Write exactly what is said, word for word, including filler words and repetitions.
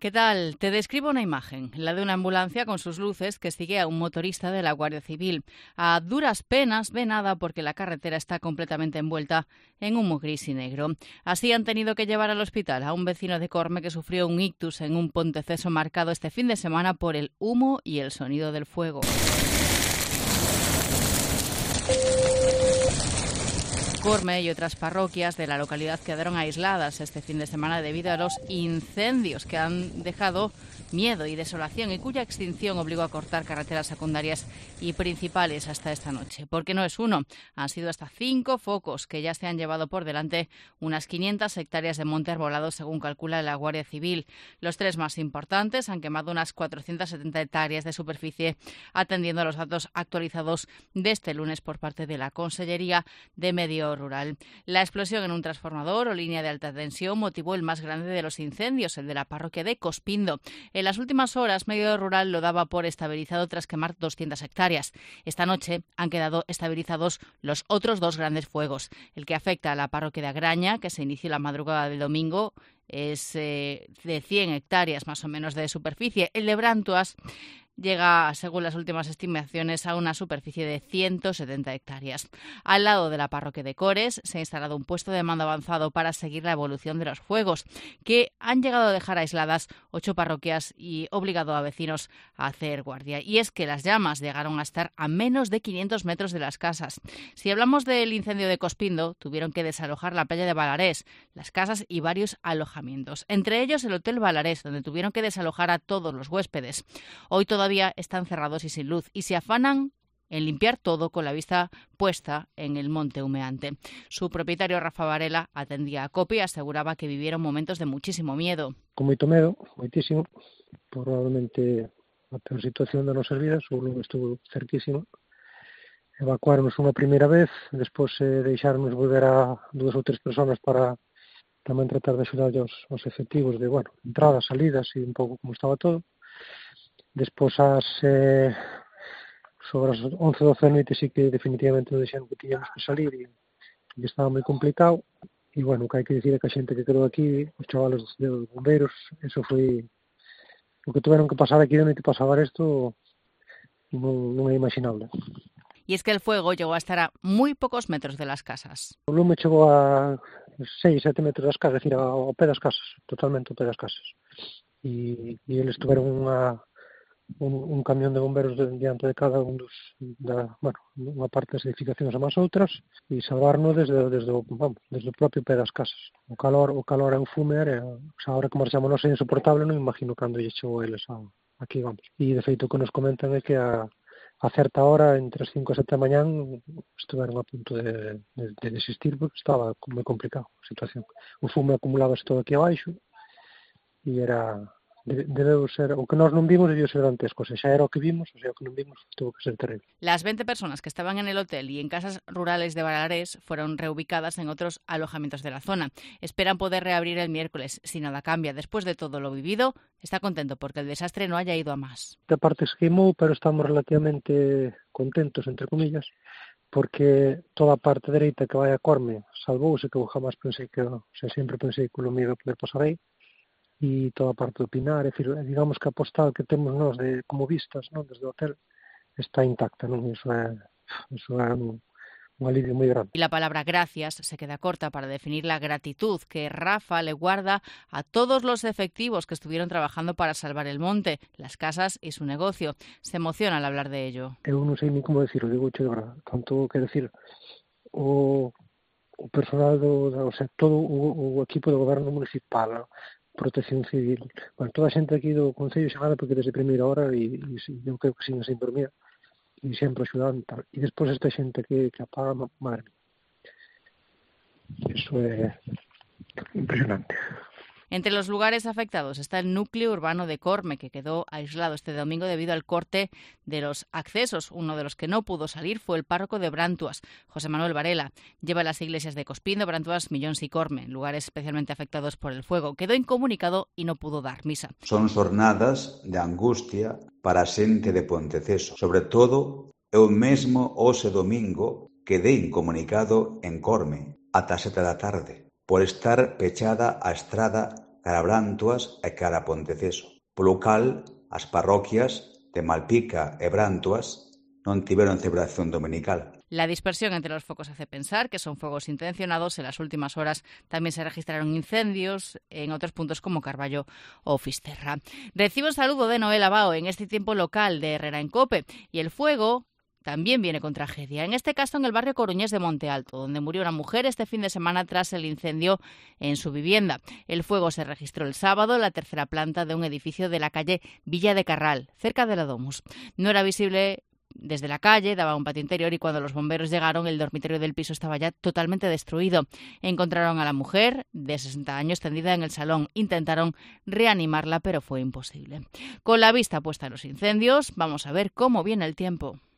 ¿Qué tal? Te describo una imagen, la de una ambulancia con sus luces que sigue a un motorista de la Guardia Civil. A duras penas ve nada porque la carretera está completamente envuelta en humo gris y negro. Así han tenido que llevar al hospital a un vecino de Corme que sufrió un ictus en un Ponteceso marcado este fin de semana por el humo y el sonido del fuego. Corme y otras parroquias de la localidad quedaron aisladas este fin de semana debido a los incendios que han dejado miedo y desolación y cuya extinción obligó a cortar carreteras secundarias y principales hasta esta noche. Porque no es uno, han sido hasta cinco focos que ya se han llevado por delante unas quinientas hectáreas de monte arbolado, según calcula la Guardia Civil. Los tres más importantes han quemado unas cuatrocientas setenta hectáreas de superficie, atendiendo a los datos actualizados de este lunes por parte de la Consellería de Medio Rural. La explosión en un transformador o línea de alta tensión motivó el más grande de los incendios, el de la parroquia de Cospindo. En las últimas horas, Medio Rural lo daba por estabilizado tras quemar doscientas hectáreas. Esta noche han quedado estabilizados los otros dos grandes fuegos. El que afecta a la parroquia de Agraña, que se inició la madrugada del domingo, es eh, de cien hectáreas más o menos de superficie. El de Brantuas llega, según las últimas estimaciones, a una superficie de ciento setenta hectáreas. Al lado de la parroquia de Cores se ha instalado un puesto de mando avanzado para seguir la evolución de los fuegos, que han llegado a dejar aisladas ocho parroquias y obligado a vecinos a hacer guardia. Y es que las llamas llegaron a estar a menos de quinientos metros de las casas. Si hablamos del incendio de Cospindo, tuvieron que desalojar la playa de Balarés, las casas y varios alojamientos. Entre ellos el Hotel Balarés, donde tuvieron que desalojar a todos los huéspedes. Hoy todavía están cerrados y sin luz y se afanan en limpiar todo con la vista puesta en el monte humeante. Su propietario, Rafa Varela, atendía a COPE y aseguraba que vivieron momentos de muchísimo miedo. Con moito medo, moitísimo, probablemente a peor situación de nosas vidas, o lugar estuvo cerquísimo. Evacuarnos unha primeira vez, despois eh, deixarnos volver a dúas ou tres personas para tamén tratar de axudar aos, aos efectivos de, bueno, entradas, salidas e un pouco como estaba todo. Despois, as, eh, sobre as once, doce da noite, sí que definitivamente nos dixeron que tiñamos que salir e, e estaba moi complicado. E, bueno, o que hai que dicir é que a xente que quedou aquí, os chavalos de bombeiros, eso foi o que tuveron que pasar aquí de noite para salvar isto, non, non é imaginable. Y es que el fuego llegó a estar a muy pocos metros de las casas. O lume chegou a seis, sete metros das casas, é dicir, ao pé das casas, totalmente ao pé das casas. E, e eles tuveron unha Un, un camión de bomberos de, diante de cada un dos, da, bueno, unha parte das edificacións a máis outras e salvarnos desde, desde, o, vamos, desde o propio pé das casas. O calor, o calor e o fume era, o sea, ahora que marchamos nós é insoportable, non imagino cando lle chegou eles a, aquí, vamos. E de feito o que nos comentan é que a, a certa hora, entre as cinco e sete da mañán, estiveron a punto de, de, de desistir porque estaba moi complicado a situación. O fume acumulábase todo aquí abaixo e era... debeu ser, o que nós non vimos debió ser dantesco, o sea, xa era o que vimos, o sea, o que non vimos tuvo que ser terrible. Las veinte personas que estaban en el hotel y en casas rurales de Balarés fueron reubicadas en otros alojamientos de la zona. Esperan poder reabrir el miércoles si nada cambia. Después de todo lo vivido, está contento porque el desastre no haya ido a más. Esta parte se queimou, pero estamos relativamente contentos, entre comillas, porque toda a parte dereita que vai a Corme salvouse, que eu jamás pensei que, o sea, sempre pensei que o me iba a poder pasar aí, e toda a parte do Pinar, é dicir, digamos que a postal que temos nós de como vistas, non, desde o hotel, está intacta, non? Iso é, iso é un, un alivio moi grande. Y la palabra gracias se queda corta para definir la gratitud que Rafa le guarda a todos los efectivos que estuvieron trabajando para salvar el monte, las casas y su negocio. Se emociona al hablar de ello. Eu non sei ni como decirlo, digo de verdade, tanto que decir o, o personal do, o sea, todo o, o equipo do goberno municipal, Protección Civil, bueno, toda a xente aquí do Concello xamada porque desde a primeira hora e, e eu creo que sin, sin dormir e sempre axudando tal. E despois esta xente que, que apaga, madre mía, iso é impresionante. Entre los lugares afectados está el núcleo urbano de Corme, que quedó aislado este domingo debido al corte de los accesos. Uno de los que no pudo salir fue el párroco de Brantuas, José Manuel Varela. Lleva las iglesias de Cospindo, Brantuas, Millóns y Corme, lugares especialmente afectados por el fuego. Quedó incomunicado y no pudo dar misa. Son jornadas de angustia para a xente de Ponteceso. Sobre todo, eu mesmo hoxe domingo quedei incomunicado en Corme ata sete da tarde, por estar pechada a estrada cara a Brantoas e cara a Ponteceso, polo cal as parroquias de Malpica e Brantoas non tiveron celebración dominical. La dispersión entre los focos hace pensar que son fuegos intencionados. En las últimas horas también se registraron incendios en otros puntos como Carballo o Fisterra. Recibo un saludo de Noel Abao en este tiempo local de Herrera en Cope. Y el fuego también viene con tragedia, en este caso en el barrio coruñés de Monte Alto, donde murió una mujer este fin de semana tras el incendio en su vivienda. El fuego se registró el sábado en la tercera planta de un edificio de la calle Villa de Carral, cerca de la Domus. No era visible desde la calle, daba un patio interior y cuando los bomberos llegaron el dormitorio del piso estaba ya totalmente destruido. Encontraron a la mujer de sesenta años tendida en el salón. Intentaron reanimarla pero fue imposible. Con la vista puesta en los incendios, vamos a ver cómo viene el tiempo.